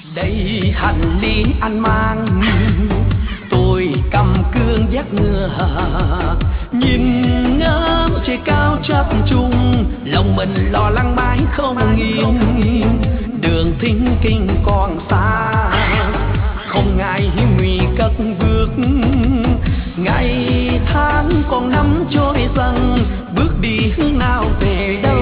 Đây hành lý anh mang, tôi cầm cương dắt ngựa, nhìn ngắm trời cao chập trùng, lòng mình lo lắng mãi không yên. Đường thính kinh còn xa, không ngại nguy cất bước, ngày tháng còn năm trôi dần, bước đi hướng nào về đâu.